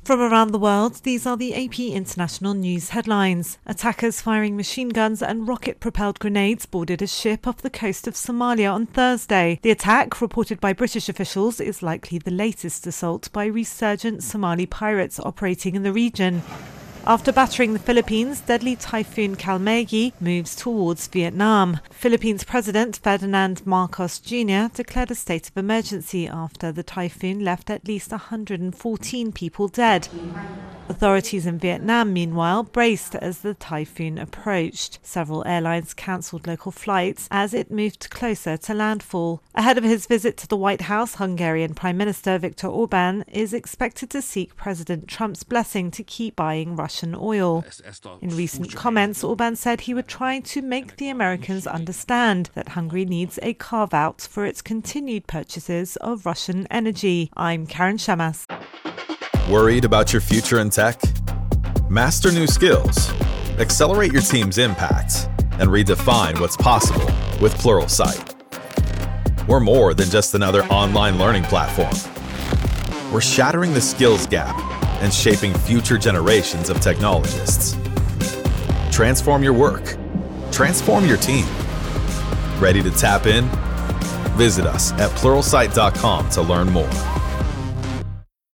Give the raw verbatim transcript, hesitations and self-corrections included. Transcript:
From around the world, these are the A P International News headlines. Attackers firing machine guns and rocket-propelled grenades boarded a ship off the coast of Somalia on Thursday. The attack, reported by British officials, is likely the latest assault by resurgent Somali pirates operating in the region. After battering the Philippines, deadly typhoon Kalmegi moves towards Vietnam. Philippines President Ferdinand Marcos Junior declared a state of emergency after the typhoon left at least one hundred fourteen people dead. Authorities in Vietnam, meanwhile, braced as the typhoon approached. Several airlines cancelled local flights as it moved closer to landfall. Ahead of his visit to the White House, Hungarian Prime Minister Viktor Orbán is expected to seek President Trump's blessing to keep buying Russian oil. In recent comments, Orbán said he would try to make the Americans understand that Hungary needs a carve-out for its continued purchases of Russian energy. I'm Karen Shamas. Worried about your future in tech? Master new skills, accelerate your team's impact, and redefine what's possible with Pluralsight. We're more than just another online learning platform. We're shattering the skills gap and shaping future generations of technologists. Transform your work. Transform your team. Ready to tap in? Visit us at pluralsight dot com to learn more.